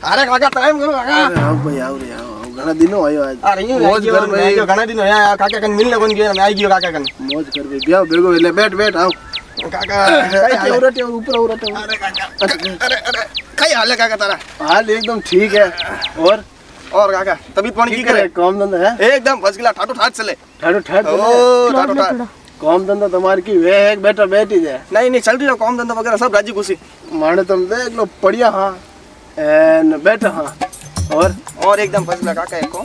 अरे काका टाइम करो काका। अरे आओ भाई आओ रे आओ घना दिनों आयो आज। अरे यूं मौज कर भाई घना दिन होया काका कन मिलने कोन गयो मैं आई गयो काका कन मौज कर भाई ब्याह बेगो ले बैठ बैठ आओ काका कई हाल उरटे ऊपर उरटे। अरे काका अरे अरे कई हाल है काका तारा? हाल एकदम ठीक है। और काका तबीयत पानी की करे? काम धंधा है एकदम फर्स्ट क्लास ठाठो ठाठ चले। ठाठो ठाठ ओ ठाठो ठाठ काम धंधा तुम्हारी की वे एक बेटा बेटी है। नहीं चल रही है काम धंधा वगैरह सब राजी खुशी माने तुम देख लो बढ़िया। हाँ एन बेटा हाँ और एकदम फर्स्ट क्लास काका को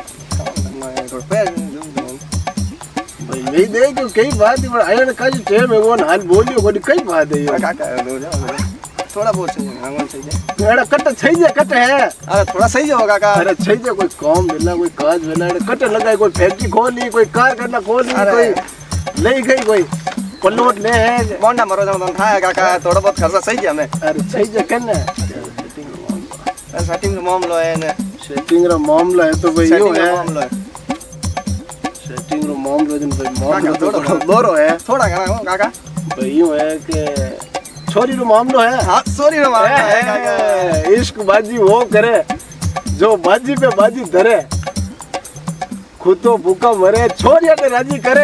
भाई नहीं देख कई बात है आयो ने काजी टेम है वो हाल बोलियो कोई कई बात है ये काका थोड़ा बहुत सही है एड़ा कट सही जे कट है। अरे थोड़ा सही होगा काका। अरे सही जे कोई काम मिलना कोई काज मिलना कट लगाई कोई फैक्ट्री खोली कोई कारखाना खोली कोई ले गई कोई पल्लोट ले है मोंडा मरो जन था काका थोड़ा बहुत खर्चा सही है हमें। अरे सही जे करना सेटिंग रो मामलो है ने सेटिंग रो मामला है तो भाई यो है मामलो है सेटिंग रो मामलो जन भाई मामलो तो दोरो है थोड़ा घना हो काका भाई यो है कि छोरी रो मामलो है। हां सॉरी रो मामलो है काका। इश्क बाजी वो करे जो बाजी पे बाजी धरे खुद तो भूखा मरे छोरिया के राजी करे।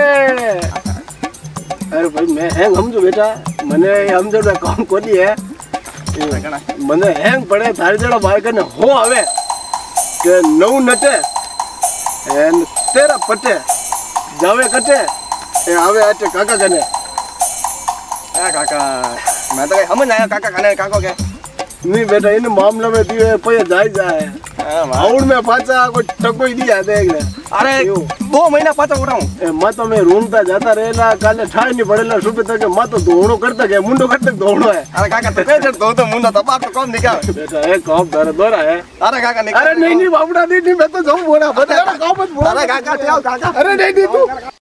अरे भाई मैं हैंग समझो बेटा मने समझो ना काम कोनी है मने हैंग पड़े थारे जेड़ा बाय कने हो आवे के नौ नटे एन तेरा पटे जावे कटे ए आवे आटे काका कने ए काका मैं तो समझ आया काका कने काको के नहीं बेटा इन मामले में दिए पे जाए हाउड़ में पाचा कोई टको ही दिया देख ले। अरे 2 महीना पाचा उठाऊं मत में रूमता जाता रहेला काले ठाई नहीं पड़ेला सुबह तक मत धोणो करता के मुंडो करता धोणो है। अरे काका तो पे जड़ तो मुंडा तबाक तो कम निकाल बेटा एक काम दर दोरा है। अरे काका निकाल। अरे नहीं बाबूड़ा नहीं मैं तो जाऊं बोला बता काम मत बोल। अरे काका अरे नहीं तू